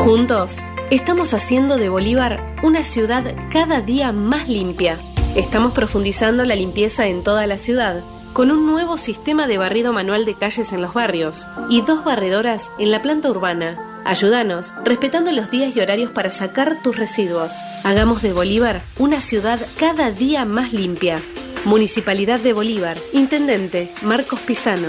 Juntos, estamos haciendo de Bolívar una ciudad cada día más limpia. Estamos profundizando la limpieza en toda la ciudad, con un nuevo sistema de barrido manual de calles en los barrios y 2 barredoras en la planta urbana. Ayúdanos, respetando los días y horarios para sacar tus residuos. Hagamos de Bolívar una ciudad cada día más limpia. Municipalidad de Bolívar. Intendente Marcos Pisano.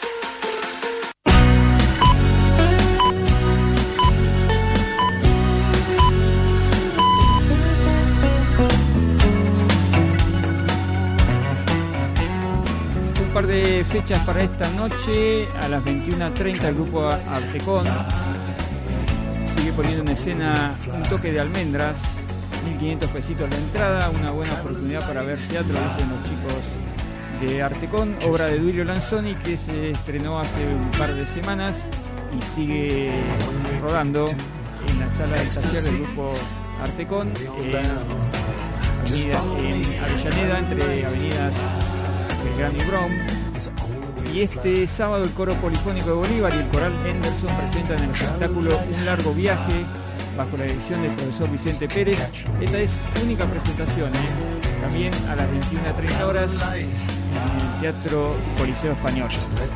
De fechas para esta noche. A las 21:30 el grupo Artecón sigue poniendo en escena Un toque de almendras, 1.500 pesitos la entrada, una buena oportunidad para ver teatro, dicen los chicos de Artecón, obra de Duilio Lanzoni que se estrenó hace un par de semanas y sigue rodando en la sala del taller del grupo Artecón en Avellaneda, entre avenidas Belgrano y Brown. Y este sábado el Coro Polifónico de Bolívar y el Coral Henderson presentan el espectáculo Un largo viaje bajo la dirección del profesor Vicente Pérez. Esta es única presentación, también a las 21:30 horas en el Teatro Coliseo Español.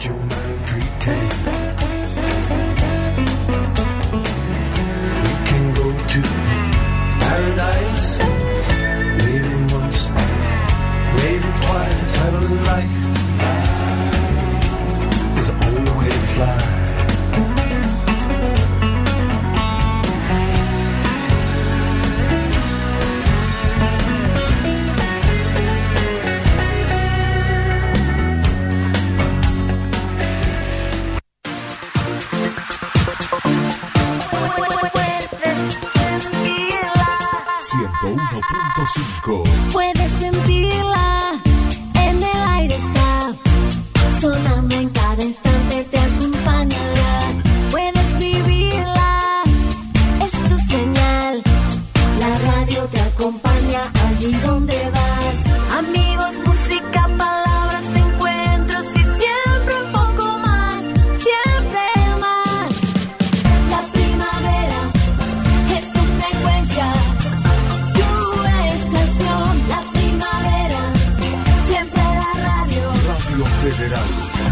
Puedes sentirla, en el aire está, sonando en cada instante, te acompañará. Puedes vivirla, es tu señal, la radio te acompaña allí donde vas. Amigos, música, palabras, encuentros y siempre un poco más, siempre más. La primavera es tu frecuencia. Federal.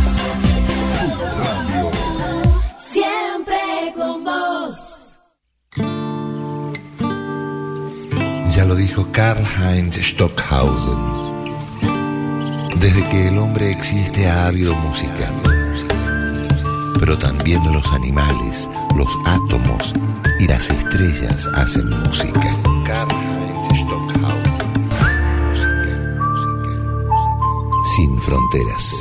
Radio. Siempre con vos. Ya lo dijo Karl-Heinz Stockhausen. Desde que el hombre existe ha habido música. Pero también los animales, los átomos y las estrellas hacen música. Karl-Heinz Stockhausen. Sin fronteras.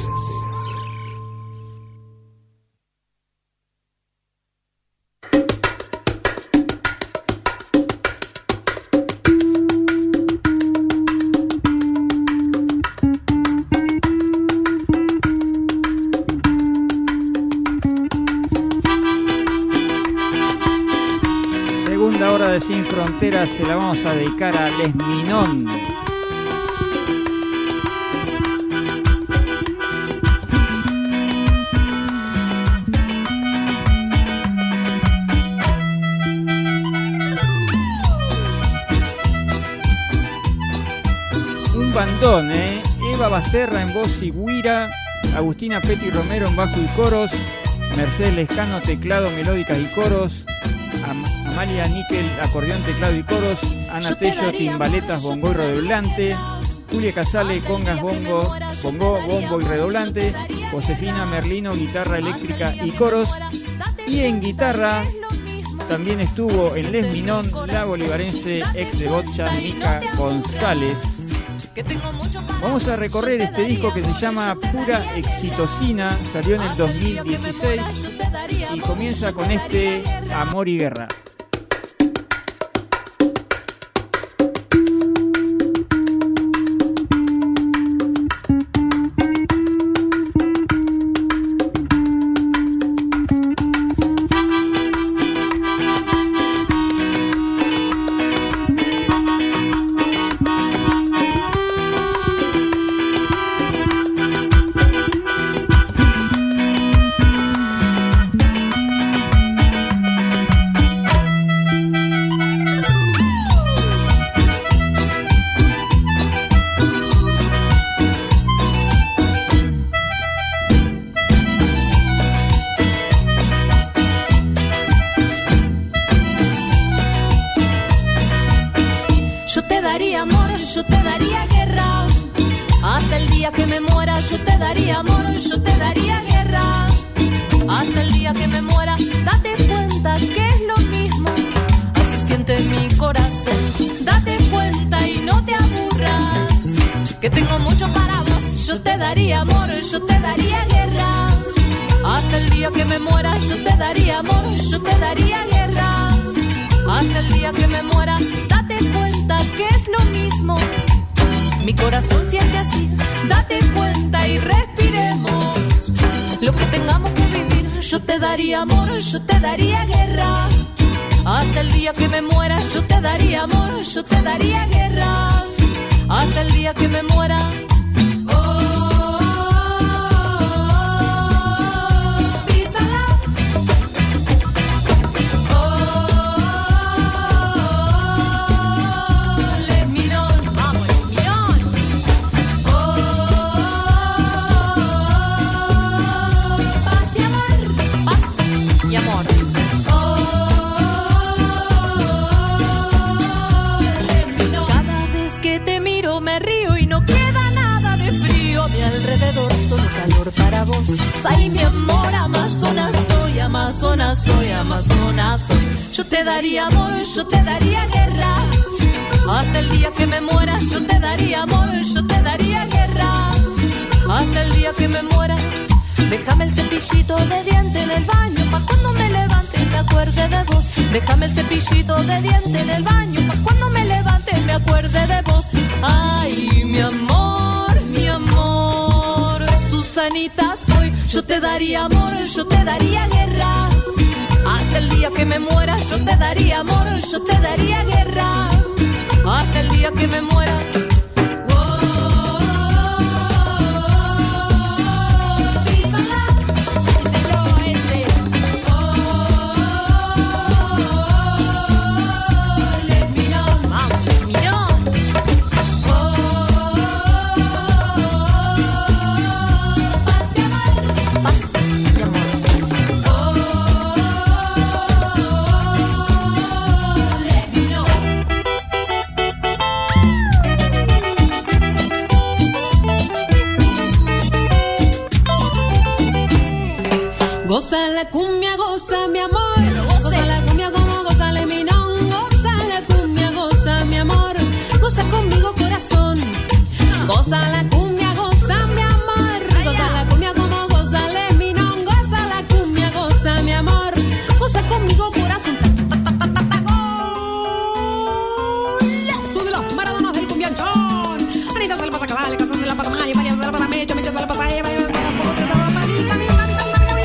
Segunda hora de Sin Fronteras se la vamos a dedicar a Les Minon. Bandón, Eva Basterra en voz y guira, Agustina Petty Romero en bajo y coros, Mercedes Lescano teclado, melódicas y coros, Amalia Níquel acordeón, teclado y coros, Ana Tello timbaletas, bongo y redoblante, Julia Casale congas, bongo, bombo y redoblante, Josefina Merlino guitarra eléctrica y coros, y en guitarra también estuvo en Les Minon la bolivarense ex de Botcha Mica González. Vamos a recorrer este disco que se llama Pura Excitocina, salió en el 2016 y comienza con este Amor y Guerra. daría amor, yo te daría guerra. Hasta el día que me muera yo te daría amor, yo te daría guerra. Hasta el día que me muera, date cuenta que es lo mismo. Así siente mi corazón. Date cuenta y no te aburras, que tengo mucho para vos. Yo te daría amor, yo te daría guerra. Hasta el día que me muera yo te daría amor, yo te daría guerra. Hasta el día que me muera, date cuenta que es lo mismo. Mi corazón siente así, date cuenta y respiremos lo que tengamos que vivir. Yo te daría amor, yo te daría guerra. Hasta el día que me muera yo te daría amor, yo te daría guerra. Hasta el día que me muera. Alrededor solo calor para vos. Ay, mi amor, amazona soy, amazona soy, amazona soy. Yo te daría amor, yo te daría guerra. Hasta el día que me muera yo te daría amor, yo te daría guerra. Hasta el día que me muera. Déjame el cepillito de diente en el baño, pa' cuando me levante me acuerde de vos. Déjame el cepillito de diente en el baño, pa' cuando me levante me acuerde de vos. Ay, mi amor, mi amor, Susanita soy. Yo te daría amor, yo te daría guerra. Hasta el día que me muera yo te daría amor, yo te daría guerra. Hasta el día que me muera. Goza la cumbia, goza mi amor, goza la cumbia como goza le minón, goza la cumbia, goza mi amor, goza conmigo corazón, goza la cumbia, goza mi amor, goza la cumbia como goza le minón, goza la cumbia, goza mi amor, goza conmigo corazón. Golazo de los maradonas del cumbianchón, Anita se la pasa cabal, casas de la pasa mal, y María se la pasa mecha, mecha se la pasa Eva, y se la pasa panica, mi canta.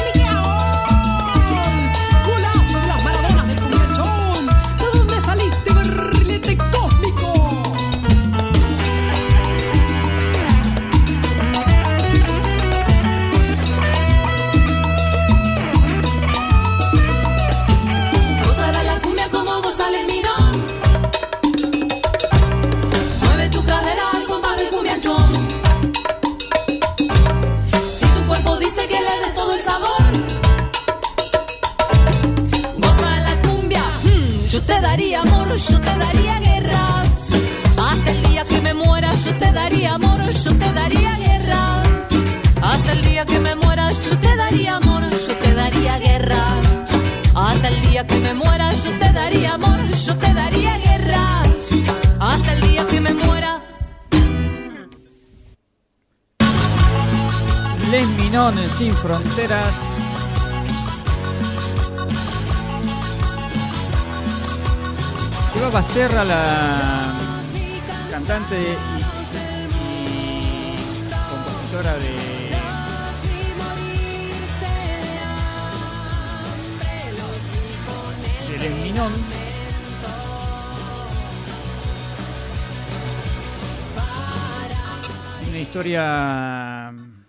Yo te daría guerra. Hasta el día que me muera yo te daría amor, yo te daría guerra. Hasta el día que me muera yo te daría amor, yo te daría guerra. Hasta el día que me muera yo te daría amor, yo te daría guerra. Hasta el día que me muera. Les Minón Sin Fronteras. Eva Basterra, la cantante y compositora de Les Minón, una historia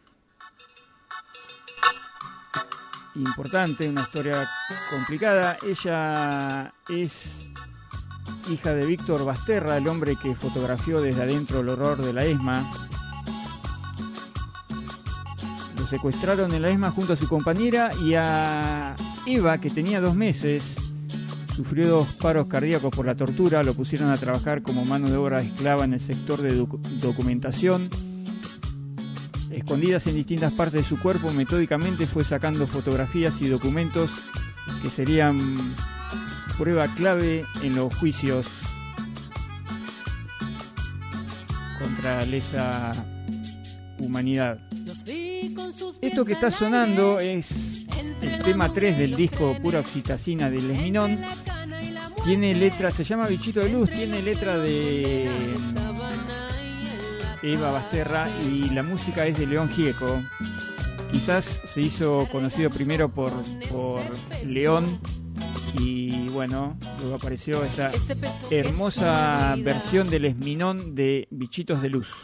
importante, una historia complicada. Ella es hija de Víctor Basterra, el hombre que fotografió desde adentro el horror de la ESMA. Lo secuestraron en la ESMA junto a su compañera y a Eva, que tenía 2 meses, Sufrió 2 paros cardíacos por la tortura, lo pusieron a trabajar como mano de obra esclava en el sector de documentación. Escondidas en distintas partes de su cuerpo, metódicamente fue sacando fotografías y documentos que serían prueba clave en los juicios contra lesa humanidad. Esto que está sonando es el tema 3 del disco Pura Oxitocina de Les Minón. Tiene letra, se llama Bichito de Luz, tiene letra de Eva Basterra y la música es de León Gieco. Quizás se hizo conocido primero por León y bueno, luego apareció esta hermosa versión de Les Minón de Bichitos de Luz.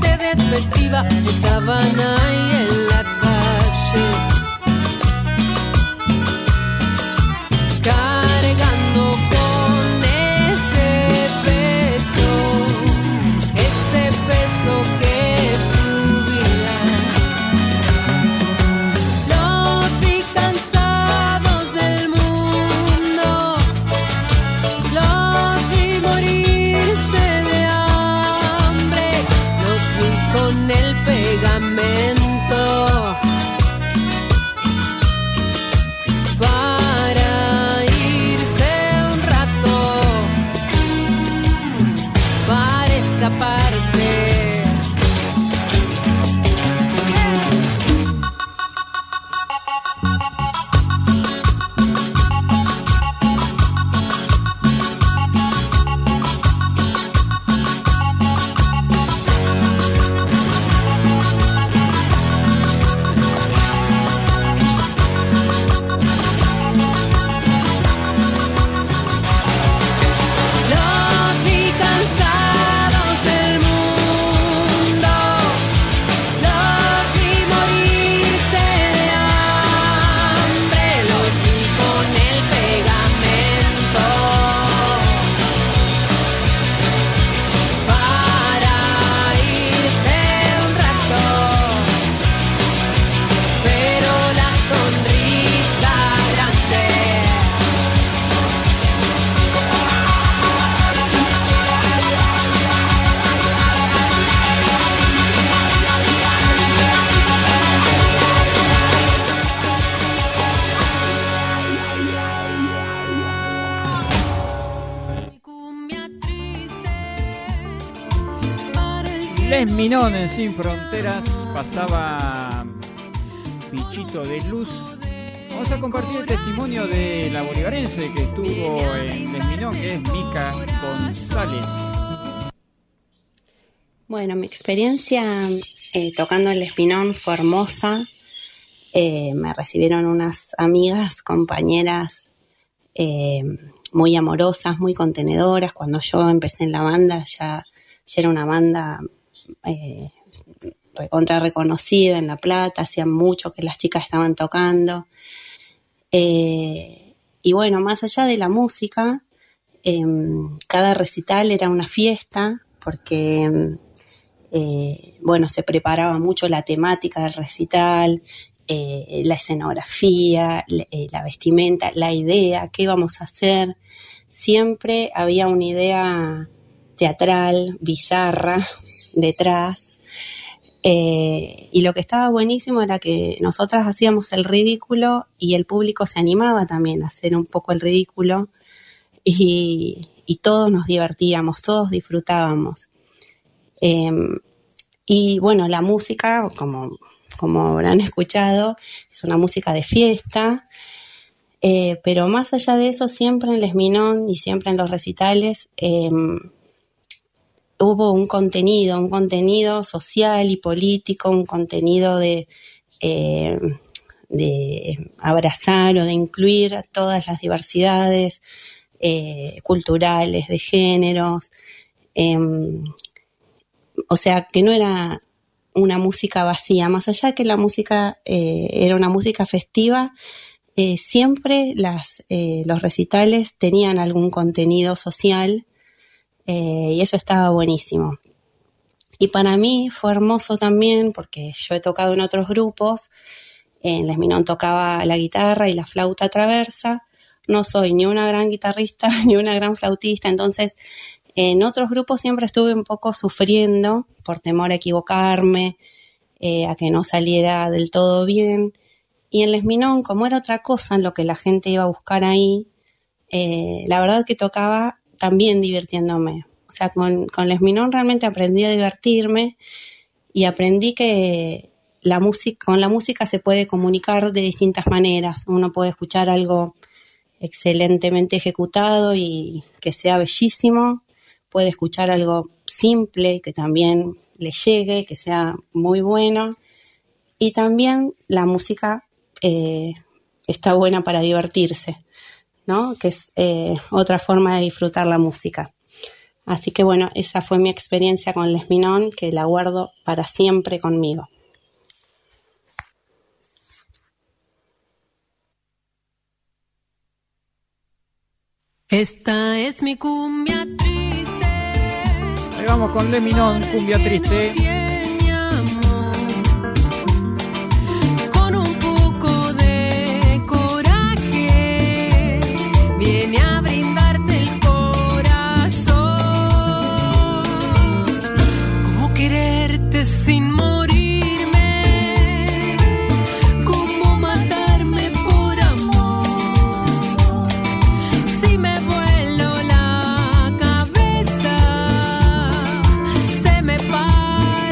Estaban ahí en la calle. Les Minón en Sin Fronteras, pasaba Bichito de Luz. Vamos a compartir el testimonio de la bolivarense que estuvo en Les Minón, que es Mica González. Bueno, mi experiencia tocando en Les Minón fue hermosa. Me recibieron unas amigas, compañeras muy amorosas, muy contenedoras. Cuando yo empecé en la banda ya era una banda recontra reconocida en La Plata, hacía mucho que las chicas estaban tocando. Y bueno, más allá de la música, cada recital era una fiesta porque bueno, se preparaba mucho la temática del recital, la escenografía, la vestimenta, la idea, qué vamos a hacer. Siempre había una idea teatral, bizarra, detrás. Y lo que estaba buenísimo era que nosotras hacíamos el ridículo y el público se animaba también a hacer un poco el ridículo y todos nos divertíamos, todos disfrutábamos. Y bueno, la música, como habrán escuchado, es una música de fiesta, pero más allá de eso, siempre en Les Minón y siempre en los recitales hubo un contenido social y político, un contenido de abrazar o de incluir a todas las diversidades culturales, de géneros. O sea, que no era una música vacía, más allá de que la música era una música festiva, siempre los recitales tenían algún contenido social y eso estaba buenísimo. Y para mí fue hermoso también porque yo he tocado en otros grupos, en Les Minón tocaba la guitarra y la flauta traversa, no soy ni una gran guitarrista ni una gran flautista, entonces en otros grupos siempre estuve un poco sufriendo por temor a equivocarme, a que no saliera del todo bien. Y en Les Minón, como era otra cosa en lo que la gente iba a buscar ahí, la verdad que tocaba también divirtiéndome. O sea, con Les Minón realmente aprendí a divertirme y aprendí que con la música se puede comunicar de distintas maneras. Uno puede escuchar algo excelentemente ejecutado y que sea bellísimo, puede escuchar algo simple y que también le llegue, que sea muy bueno. Y también la música está buena para divertirse, ¿no? Que es otra forma de disfrutar la música. Así que bueno, esa fue mi experiencia con Les Minón, que la guardo para siempre conmigo. Esta es mi cumbia triste. Ahí vamos con Les Minón, cumbia triste. Con un poco de coraje viene a brindarte el corazón. Cómo quererte sin morirme, cómo matarme por amor. Si me vuelo la cabeza, se me para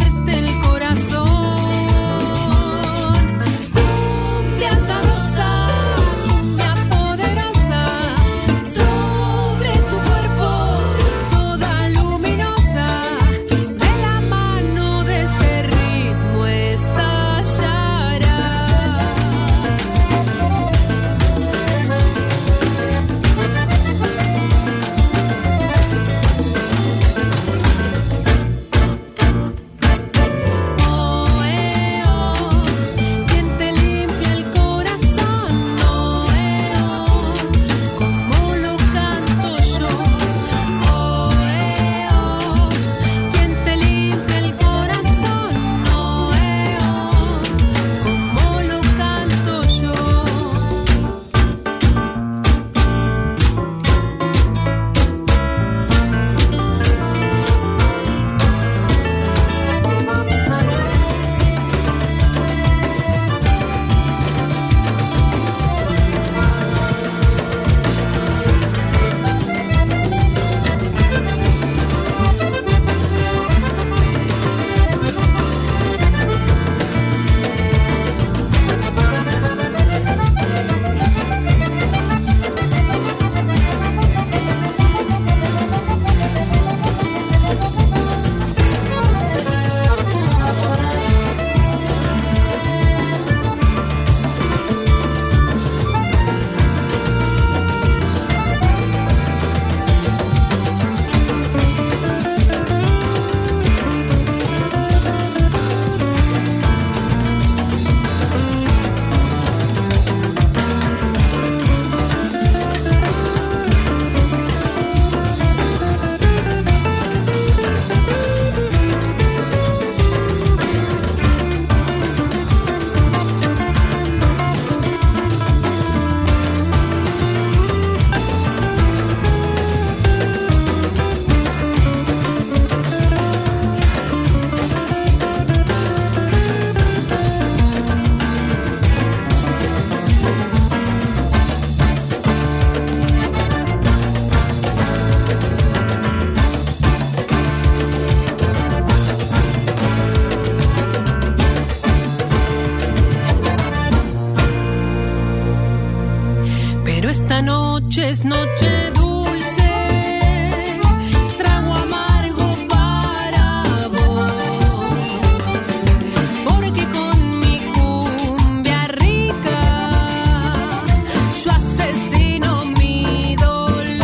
noche es noche dulce, trago amargo para vos, porque con mi cumbia rica yo asesino mi dolor.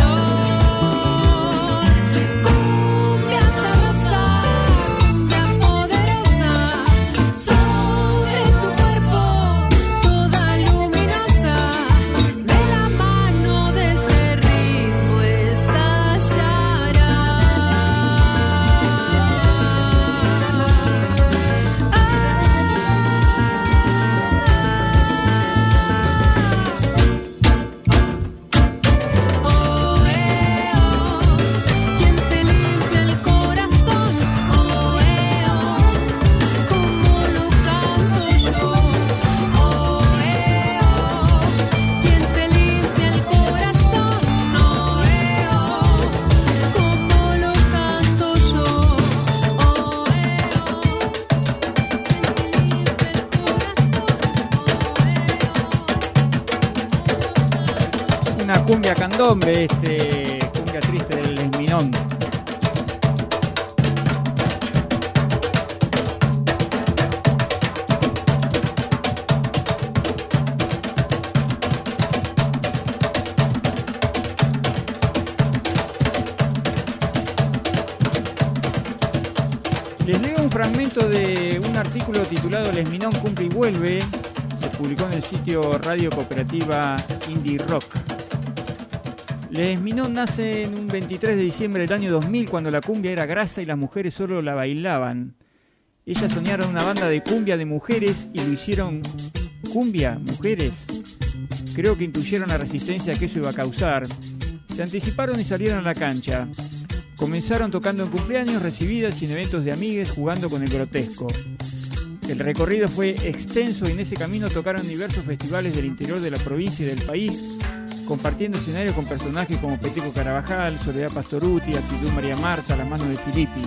Cumbia sabrosa, cumbia poderosa, sobre tu cuerpo toda luminosa, de la mano de este ritmo estallará. Quien te limpia el corazón, como lo canto yo. Quien te limpia el corazón, como lo canto yo. Una cumbia candombe, cumbia triste del Lesminón. Les leo un fragmento de un artículo titulado Lesminón cumple y vuelve. Se publicó en el sitio Radio Cooperativa Indie Rock. Lesminón nace en un 23 de diciembre del año 2000, cuando la cumbia era grasa y las mujeres solo la bailaban. Ellas soñaron una banda de cumbia de mujeres y lo hicieron. ¿Cumbia? ¿Mujeres? Creo que intuyeron la resistencia que eso iba a causar. Se anticiparon y salieron a la cancha. Comenzaron tocando en cumpleaños, recibidas y en eventos de amigues, jugando con el grotesco. El recorrido fue extenso y en ese camino tocaron en diversos festivales del interior de la provincia y del país, compartiendo escenario con personajes como Peteco Carabajal, Soledad Pastoruti, Actitud María Marta, La Mano de Filippi.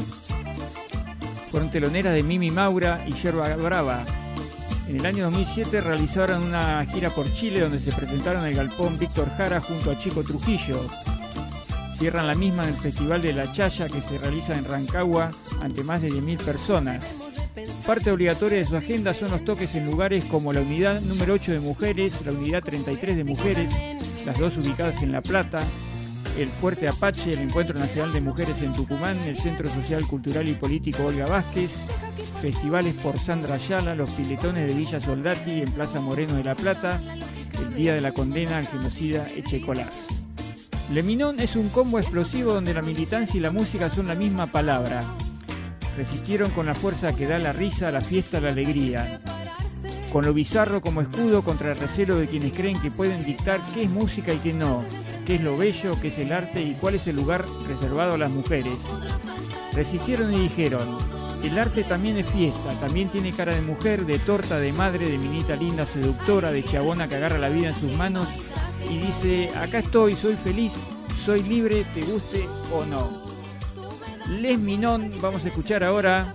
Fueron teloneras de Mimi Maura y Yerba Brava. En el año 2007 realizaron una gira por Chile donde se presentaron en el Galpón Víctor Jara junto a Chico Trujillo. Cierran la misma en el Festival de La Chaya, que se realiza en Rancagua ante más de 10.000 personas. Parte obligatoria de su agenda son los toques en lugares como la unidad número 8 de mujeres, la unidad 33 de mujeres, las dos ubicadas en La Plata, el Fuerte Apache, el Encuentro Nacional de Mujeres en Tucumán, el Centro Social, Cultural y Político Olga Vázquez, festivales por Sandra Ayala, los piletones de Villa Soldati en Plaza Moreno de La Plata, el Día de la Condena al Genocida Echecolás. Lesminón es un combo explosivo donde la militancia y la música son la misma palabra. Resistieron con la fuerza que da la risa, la fiesta, la alegría. Con lo bizarro como escudo contra el recelo de quienes creen que pueden dictar qué es música y qué no, qué es lo bello, qué es el arte y cuál es el lugar reservado a las mujeres. Resistieron y dijeron: el arte también es fiesta, también tiene cara de mujer, de torta, de madre, de minita linda, seductora, de chabona que agarra la vida en sus manos y dice: acá estoy, soy feliz, soy libre, te guste o no. Lesminón, vamos a escuchar ahora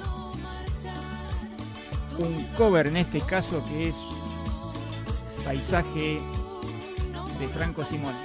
un cover, en este caso, que es Paisaje de Franco Simón.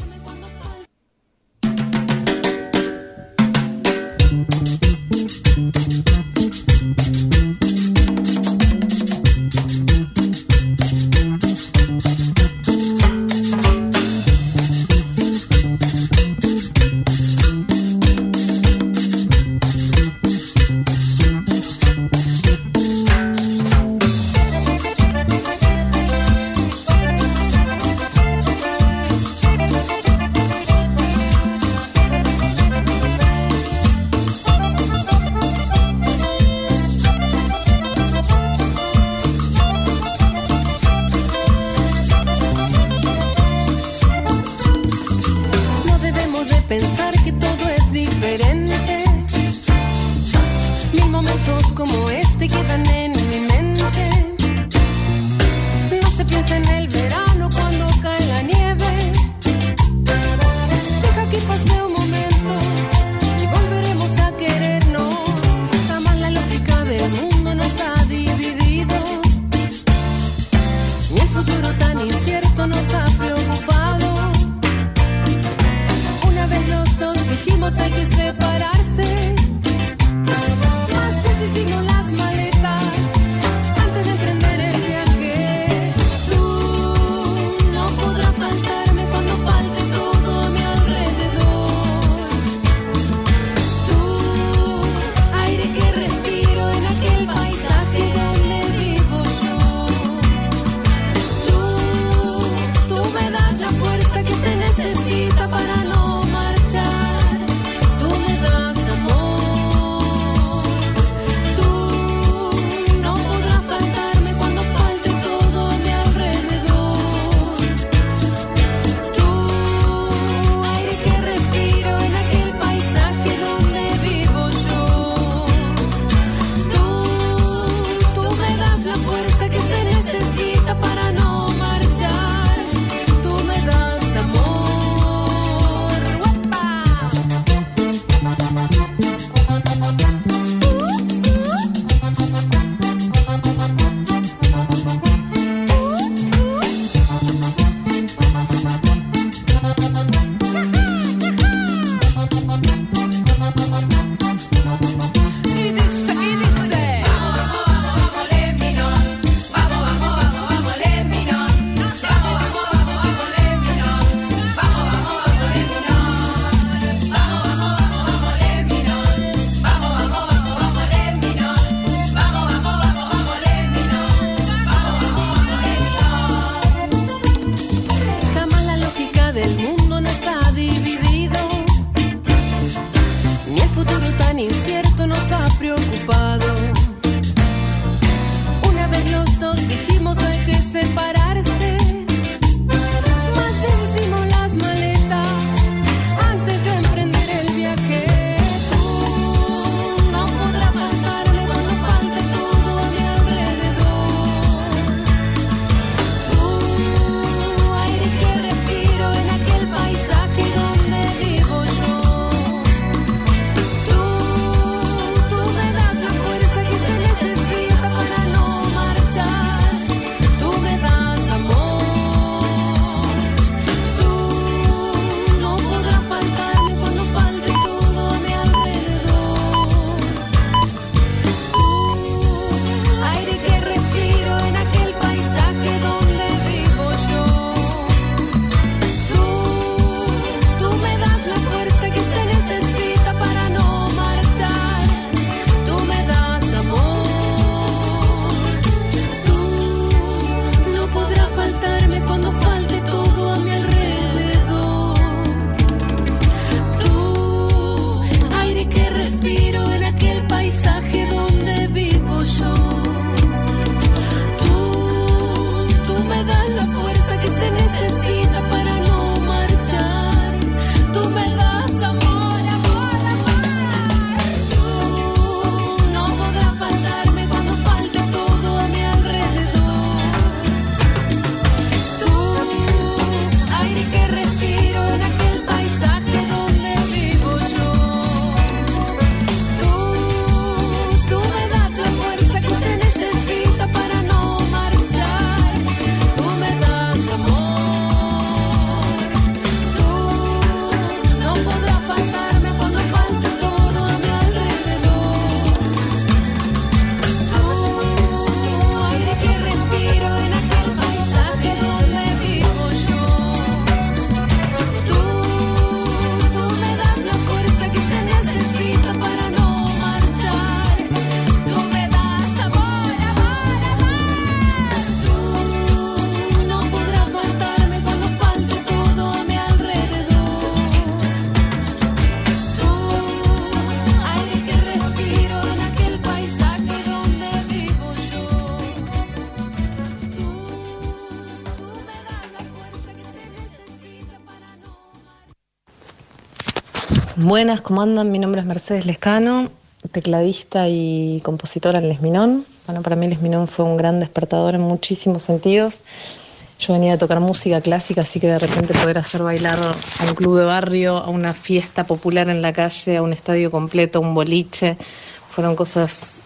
Buenas, ¿cómo andan? Mi nombre es Mercedes Lescano, tecladista y compositora en Les Minón. Bueno, para mí Les Minón fue un gran despertador en muchísimos sentidos. Yo venía a tocar música clásica, así que de repente poder hacer bailar a un club de barrio, a una fiesta popular en la calle, a un estadio completo, a un boliche, fueron cosas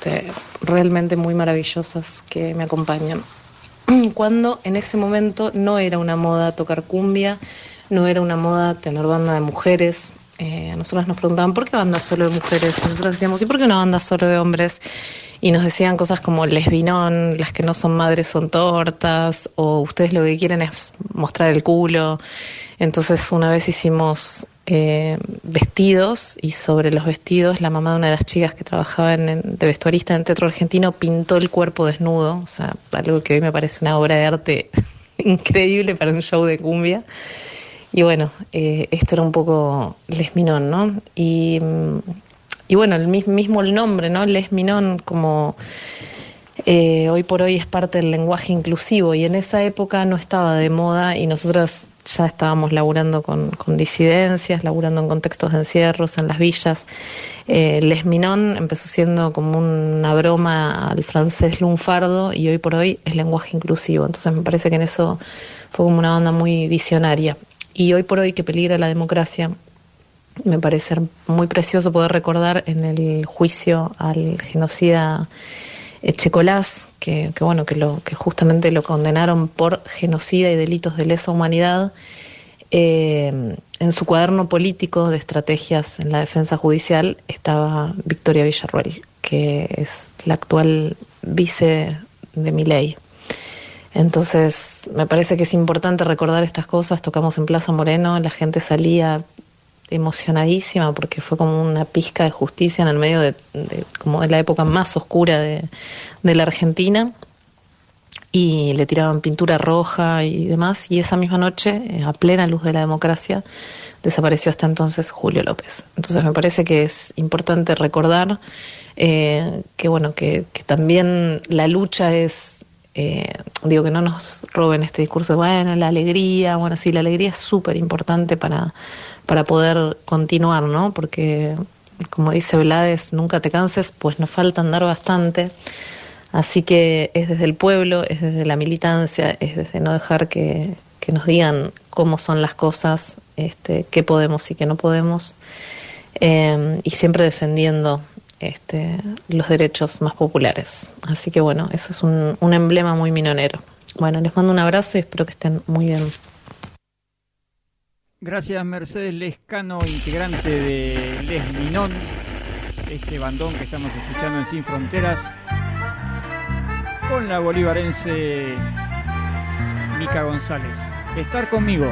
realmente muy maravillosas que me acompañan. Cuando en ese momento no era una moda tocar cumbia, no era una moda tener banda de mujeres. A nosotras nos preguntaban ¿por qué banda solo de mujeres? Y nosotros decíamos ¿y por qué una banda solo de hombres? Y nos decían cosas como Les Minón, las que no son madres son tortas, o ustedes lo que quieren es mostrar el culo. Entonces una vez hicimos vestidos, y sobre los vestidos la mamá de una de las chicas que trabajaba de vestuarista en Teatro Argentino pintó el cuerpo desnudo, o sea, algo que hoy me parece una obra de arte increíble para un show de cumbia. Y bueno, esto era un poco Les Minón, ¿no? Y bueno, mismo el nombre, ¿no? Les Minón, como hoy por hoy es parte del lenguaje inclusivo, y en esa época no estaba de moda, y nosotras ya estábamos laburando con disidencias, laburando en contextos de encierros, en las villas. Les Minón empezó siendo como una broma al francés lunfardo, y hoy por hoy es lenguaje inclusivo. Entonces me parece que en eso fue como una banda muy visionaria. Y hoy por hoy que peligra la democracia, Me parece muy precioso poder recordar en el juicio al genocida Echecolás, que justamente lo condenaron por genocida y delitos de lesa humanidad. En su cuaderno político de estrategias en la defensa judicial estaba Victoria Villarruel, que es la actual vice de Milei. Entonces, me parece que es importante recordar estas cosas. Tocamos en Plaza Moreno, la gente salía emocionadísima porque fue como una pizca de justicia en el medio de la época más oscura de la Argentina, y le tiraban pintura roja y demás, y esa misma noche, a plena luz de la democracia, desapareció hasta entonces Julio López. Entonces me parece que es importante recordar que también la lucha es, que no nos roben este discurso de, la alegría, sí, la alegría es súper importante para poder continuar, ¿no? Porque, como dice Blades, nunca te canses, pues nos falta andar bastante. Así que es desde el pueblo, es desde la militancia, es desde no dejar que nos digan cómo son las cosas, qué podemos y qué no podemos, y siempre defendiendo los derechos más populares. Así que eso es un emblema muy minonero. Les mando un abrazo y espero que estén muy bien. Gracias, Mercedes Lescano, integrante de Les Minón, este bandón que estamos escuchando en Sin Fronteras, con la bolivarense Mica González. Estar conmigo.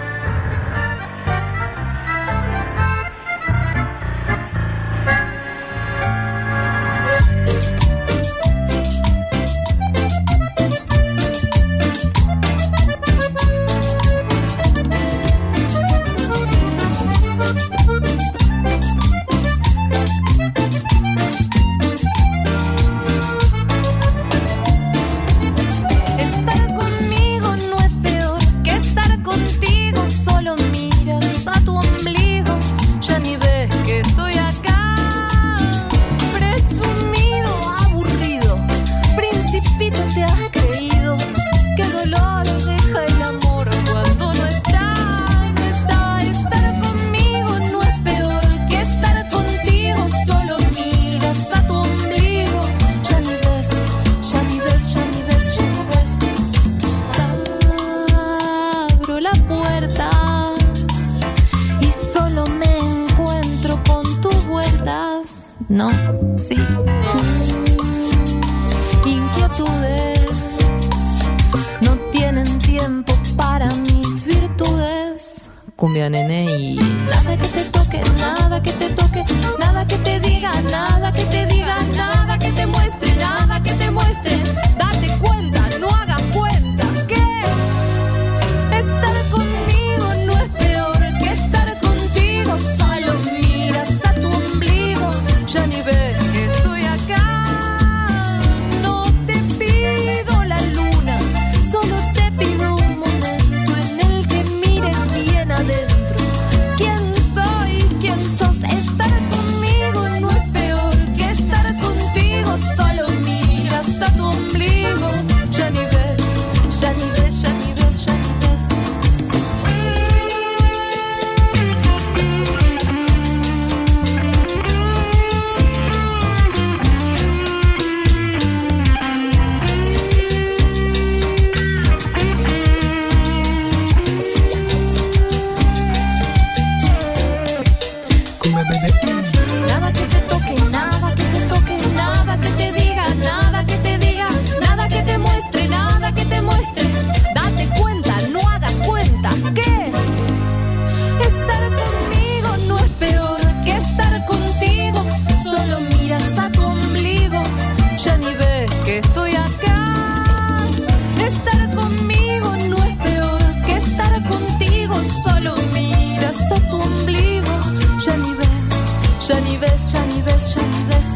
No, sí, tus inquietudes no tienen tiempo para mis virtudes. Cumbia nene y nada que te toque, nada que te toque, nada que te diga, nada que te diga, nada que te muestre, nada que te muestre. Date cuenta, no hagas cuenta que estar conmigo no es peor que estar contigo. Solo miras a tu ombligo, ya ni ves que estoy acá. No te pido la luna, solo te pido un momento en el que mires bien adentro. ¿Quién soy? ¿Quién sos? Estar conmigo no es peor que estar contigo. Solo miras a tu ombligo, ya ni ves, ya ni ves, ya ni ves, ya ni ves. Nada que te toque, nada que te toque, nada que te diga, nada que te diga, nada que te muestre, nada que te muestre. Date cuenta, no hagas cuenta que estar conmigo no es peor que estar contigo. Solo miras a tu ombligo, ya ni ves que estoy acá. Estar conmigo no es peor que estar contigo. Solo miras a tu ombligo, ya ni ves. Ya ni ves, ya ni ves, ya ni ves.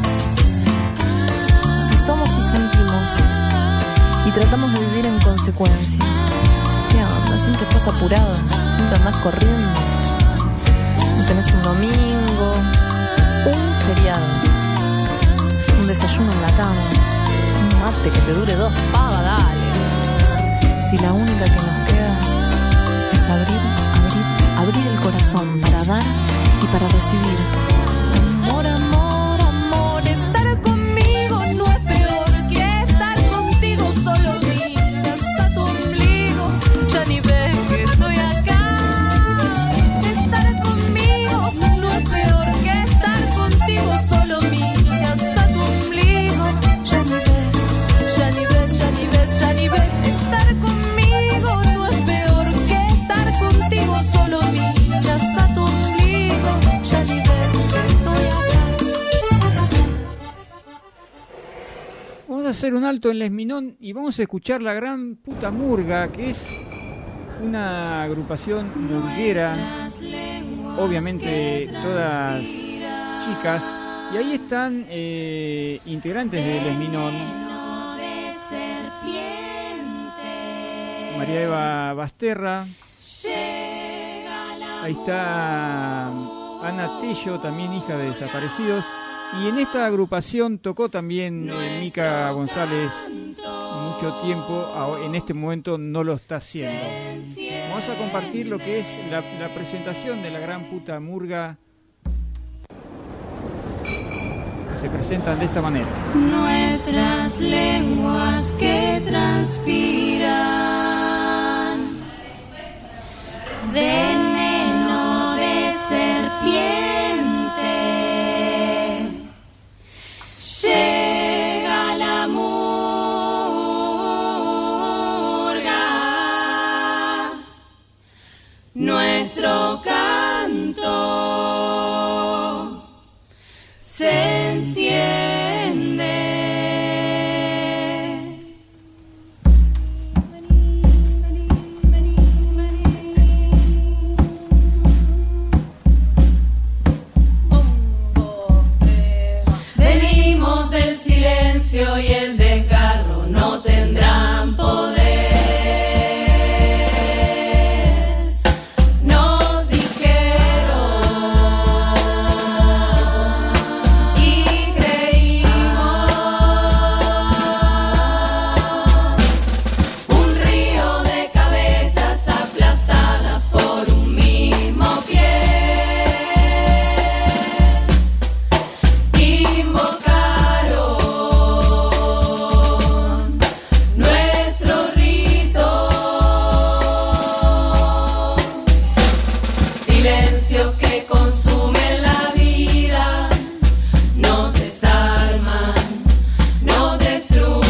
Si somos y sentimos y tratamos de vivir en consecuencia, ¿qué onda? Siempre estás apurado, siempre andás corriendo. No tenés un domingo, un feriado, un desayuno en la cama, un mate que te dure 2 pavas, dale. Si la única que nos queda es abrir abrir el corazón para dar y para recibir. Amor, amor, amor, estar conmigo no es peor que estar contigo. Solo mira hasta tu ombligo, ya ni ves que estoy acá. Estar conmigo no es peor que estar contigo. Solo mira hasta tu ombligo, ya ni ves, ya ni ves, ya ni ves, ya ni ves. Estar conmigo no es peor que estar contigo. Solo mira hasta tu ombligo, ya ni ves que estoy acá. Vamos a hacer un alto en Les Minón y vamos a escuchar La Gran Puta Murga, que es una agrupación murguera, obviamente todas chicas, y ahí están integrantes de Les Minón: María Eva Basterra, ahí está Ana Tello, también hija de desaparecidos, y en esta agrupación tocó también Mica González mucho tiempo. En este momento no lo está haciendo. Vamos a compartir lo que es la presentación de La Gran Puta Murga, que se presentan de esta manera. Nuestras lenguas que transpiran veneno de serpiente, llega la murga, nuestro canto se enciende. Venimos del silencio y el desgarro no tendrán poder. Nos dijeron y creímos. Un río de cabezas aplastadas por un mismo pie. Invocaron nuestro rito. Silencios que consumen la vida, nos desarman, nos destruyen.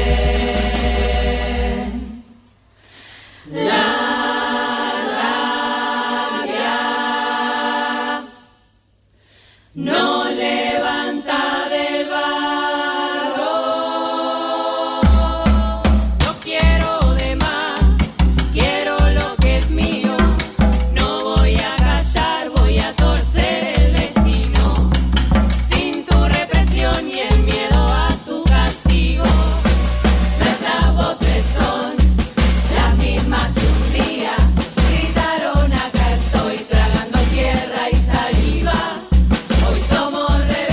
La rabia no levanta del barro. No quiero de más, quiero lo que es mío. No voy a callar, voy a torcer el destino. Sin tu represión y el miedo a tu castigo. Nuestras voces son las mismas que un día gritaron: acá estoy tragando tierra y saliva. Hoy somos rebeldes.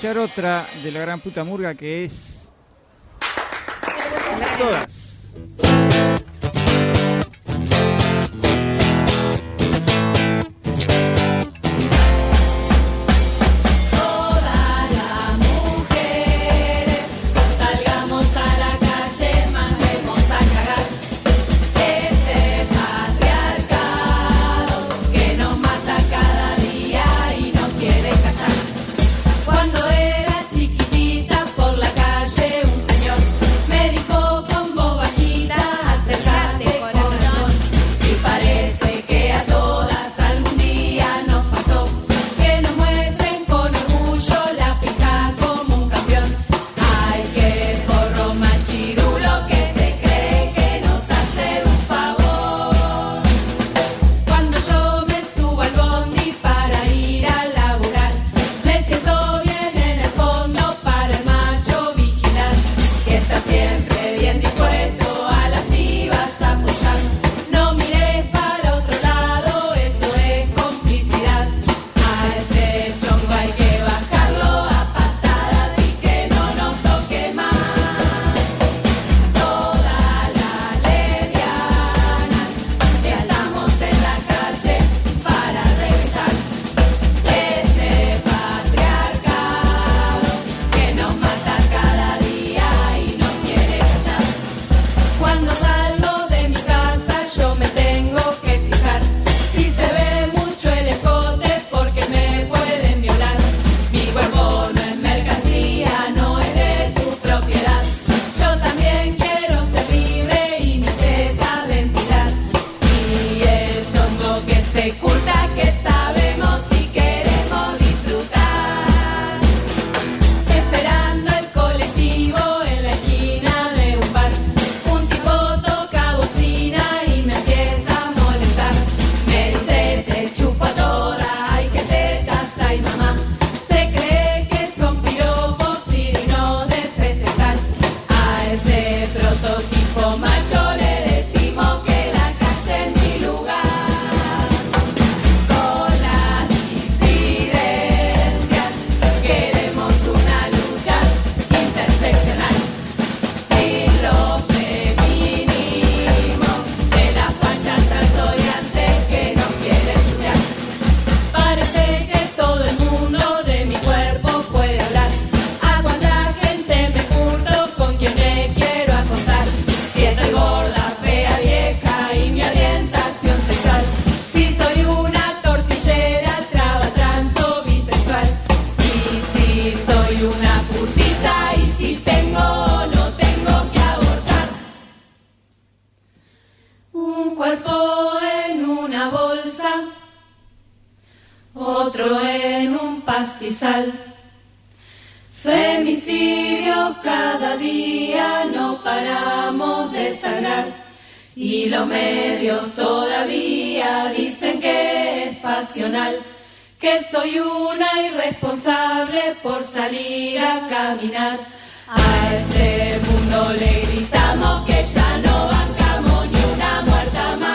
escuchar otra de la gran puta murga que es Todas. pastizal. Femicidio cada día, no paramos de sangrar. Y los medios todavía dicen que es pasional, que soy una irresponsable por salir a caminar. A este mundo le gritamos que ya no bancamos ni una muerta más.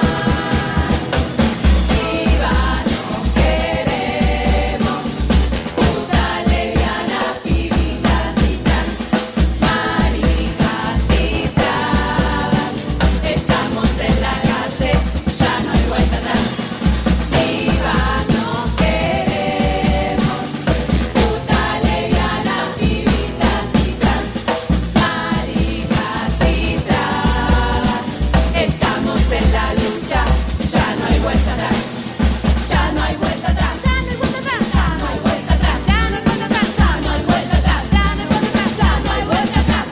Viva, nos queremos, puta, lesbianas, pibitas y trans, maricas y trabas. Estamos en la calle, ya no hay vuelta atrás. Viva, nos queremos, puta, lesbianas, pibitas y trans, maricas y trabas. Estamos en la lucha, ya no hay vuelta atrás. Ya no hay vuelta atrás. Ya no hay vuelta atrás. Ya no hay vuelta atrás. Ya no hay vuelta atrás. Ya no hay vuelta atrás. Ya no hay vuelta atrás. Ya no hay vuelta atrás.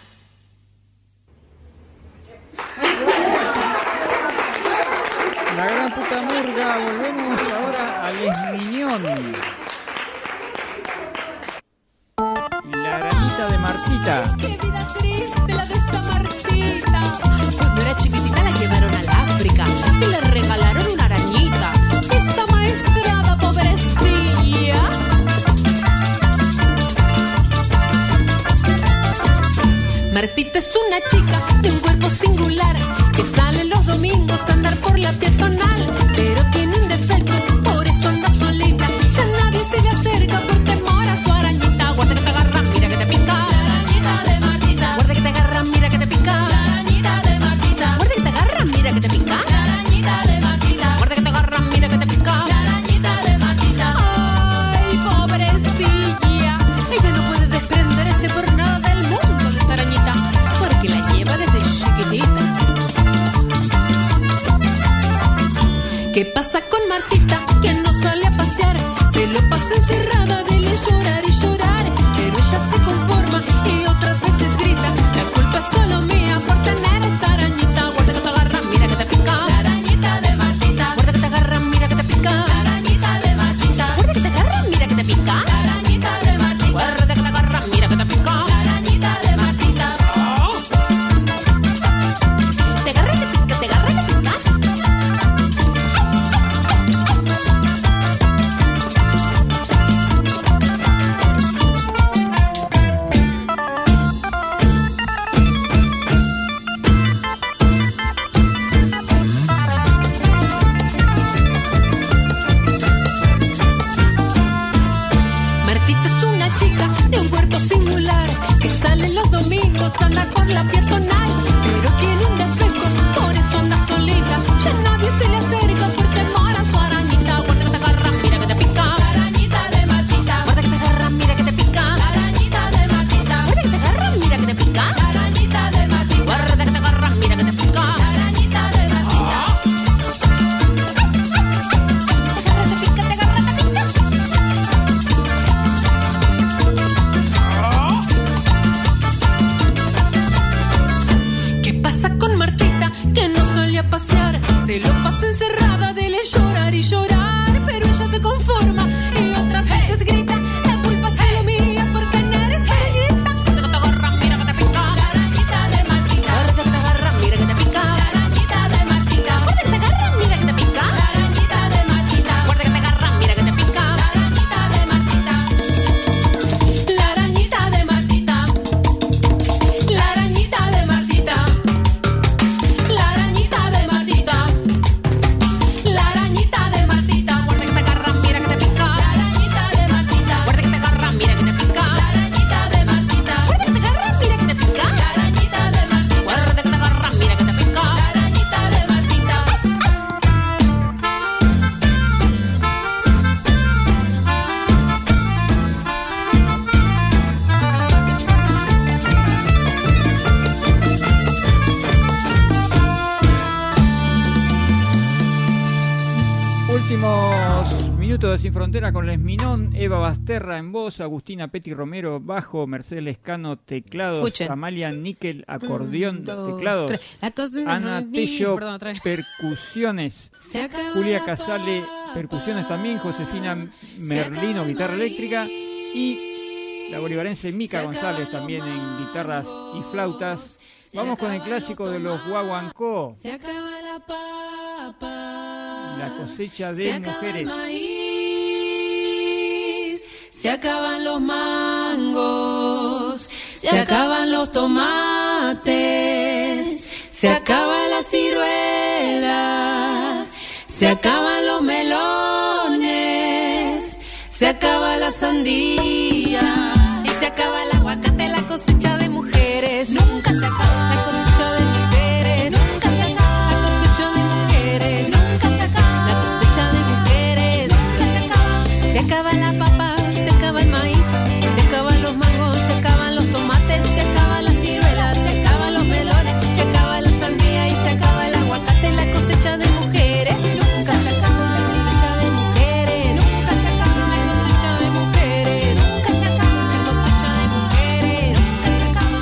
La gran puta murga, volvemos ahora a Les Mignons. La granita de Martita. Qué vida triste la de esta Martita. Cuando era chiquitita la llevaron al África y le regalaron una arañita. Esta maestrada pobrecilla. Martita es una chica de un cuerpo singular que sale los domingos a andar por la peatonal, pero tiene un defecto, por eso anda solita. Ya nadie se le acerca por temor a su arañita. Guarda la peatonal, pero tiene un defecto, por eso anda solita. Ya nadie se le acerca por temor a su arañita. Guarda que te agarra, mira que te pica. La arañita de Martita. Guarda que te agarra, mira que te pica. La arañita de Martita. Guarda que te agarra, mira que te pica. La arañita de Martita. Guarda que te agarra, mira que te pica. La arañita de Martita. Te agarra, te pica, te agarra, te pica. ¿Qué pasa con Martita? Que no solía pasear, se lo pasa encerrada, dele llorar y llorar, pero ella se conforma y otras veces grita, la culpa es solo mía porque no eres arañita. Guarda que te agarra, mira que te pica. La arañita de Martita. Guarda que te agarra, mira que te pica. La arañita de Martita. Guarda que te agarra, mira que te pica. La arañita de Martita. Guarda que te agarra, mira que te pica. La arañita de Martita. La arañita de Martita. La arañita de Martita. La arañita de Martita. La arañita de Martita. Guarda que te agarra, mira que te pica. La arañita de Martita. Guarda que te agarra, mira que te pica. La arañita de Martita. Guarda que te agarra, mira que te pica. La arañita de Martita. Guarda que te agarra, mira que te pica. La arañita de Martita. Últimos minutos de Sin Frontera con Les Minón, Eva Basterra en voz, Agustina Petty Romero bajo, Mercedes Lescano teclados, Escuchen. Amalia Níquel acordeón, Dos, teclados, tres. La cosa- Ana Tello Perdón, otra vez. percusiones, Se acaba Julia la Casale percusiones también, Josefina Merlino guitarra eléctrica y la bolivarense Mica González también en guitarras y flautas. Vamos con el clásico de los Guaguancó, Se acaba la papa. La cosecha Se de acaba mujeres. el maíz, se acaban los mangos, se acaban los tomates, se acaban las ciruelas, se acaban los melones, se acaba la sandía y se acaba el aguacate, la cosecha de mujeres. Nunca se acaba la cosecha de mujeres. Nunca se acaba la cosecha de mujeres. Nunca se acaba la cosecha de mujeres. Nunca se acaba. Se acaba la papa, se acaba el maíz, se acaban los mangos, se acaban los tomates, se acaban las ciruelas, se acaban los melones, se acaba la sandía y se acaba el aguacate, la cosecha de mujeres. Nunca se acaba la cosecha de mujeres. Nunca se acaba la cosecha de mujeres. Nunca se acaba la cosecha de mujeres. Nunca se acaba.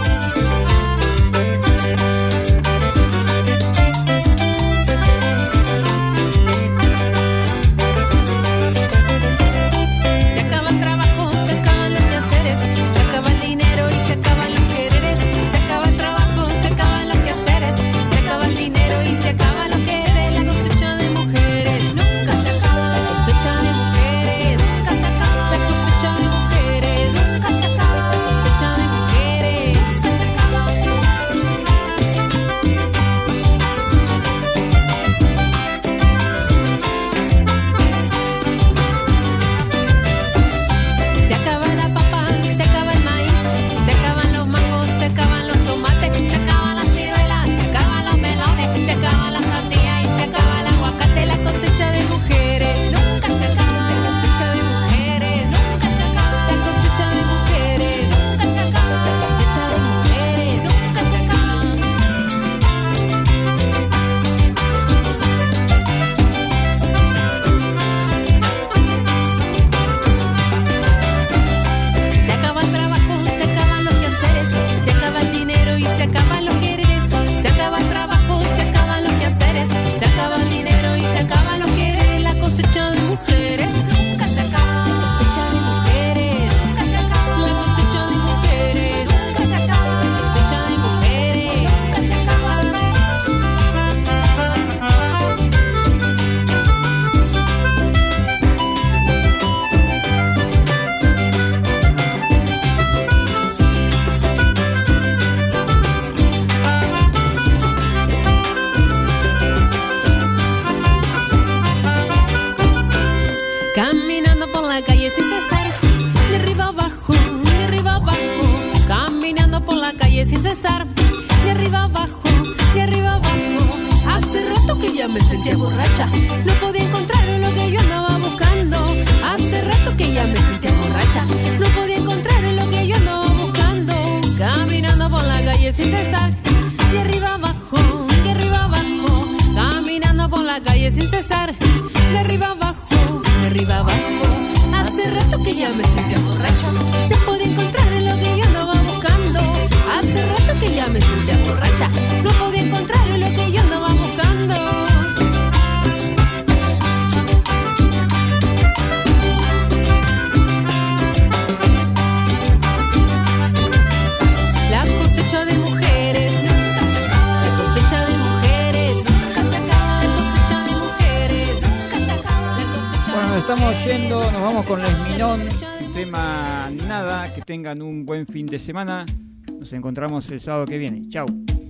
Se acaba el trabajo, se acaban los quehaceres, se acaba el dinero y se acaban los quereres. Se acaba el trabajo, se acaban los quehaceres, se acaba el dinero y se acaban los quereres. La cosecha de mujeres, nunca se acaba. La cosecha de mujeres, nunca se acaba. La cosecha de mujeres, nunca se acaba. La cosecha de mujeres, se acaba. Se acaba la papa, se acaba el maíz, se acaban los mangos, se acaban los tomates, se acaban las ciruelas, se acaban los melones, se acaba la sandía y se acaba el aguacate, la cosecha de mujeres. Nunca se acaba la cosecha de mujeres. Nunca se acaba la cosecha de mujeres. Nunca se acaba la cosecha de mujeres. Nunca se acaba. Se acaba el trabajo, se acaban los quehaceres, se acaba el dinero y se acaban los quereres. Se acaba el trabajo, se acaban los quehaceres, se acaba el dinero y se acaban los quereres. La cosecha de mujeres nunca se acaba. La cosecha de mujeres nunca se acaba. La cosecha de mujeres nunca se acaba. La cosecha de mujeres nunca se acaba. Caminando por la calle sin cesar, de arriba abajo, caminando por la calle calle sin cesar, de arriba abajo, de arriba abajo. Hace rato que ya me sentía borracha, no podía encontrar lo que yo andaba buscando. Hace rato que ya me sentía borracha, no podía encontrar lo que yo andaba buscando. Caminando por la calle sin cesar, de arriba abajo, de arriba abajo. Caminando por la calle sin cesar, de arriba abajo, de arriba abajo. Hace rato que ya me sentía borracha, no podía encontrar lo que yo andaba buscando. Hace rato que ya me sentía borracha, no podía encontrar lo que yo andaba buscando. La cosecha de mujeres, la cosecha de mujeres, la cosecha de mujeres. Bueno, nos estamos yendo, nos vamos con Les Minón, tema Nada, que tengan un buen fin de semana. Nos encontramos el sábado que viene. Chau.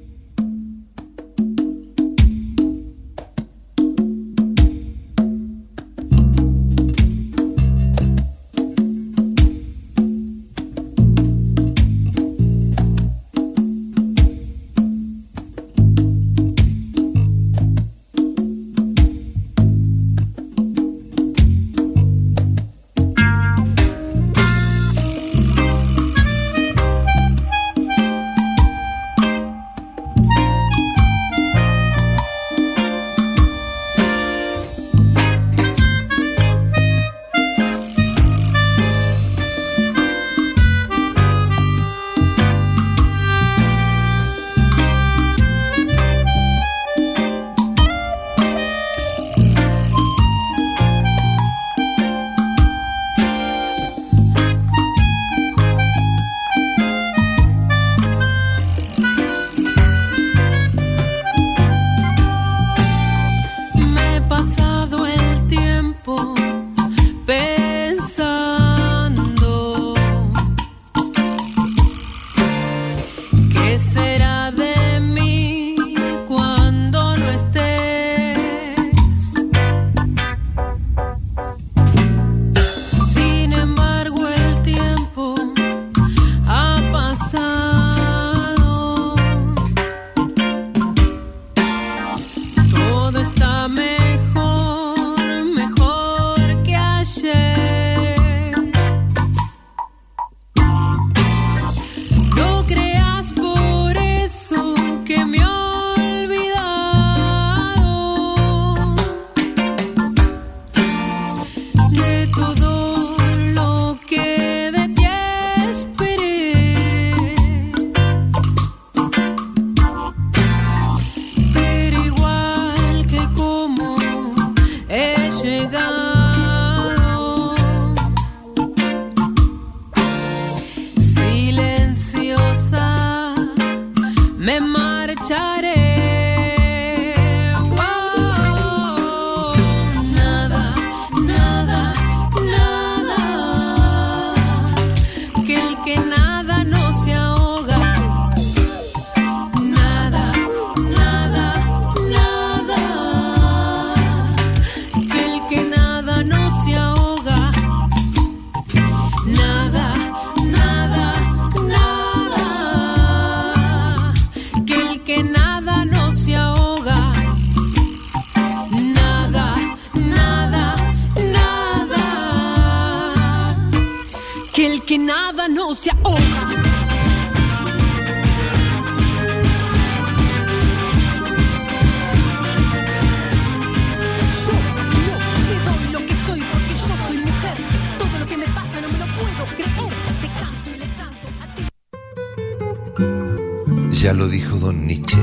Ya lo dijo don Nietzsche.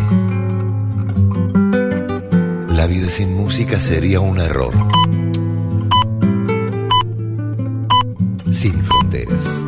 La vida sin música sería un error. Sin fronteras.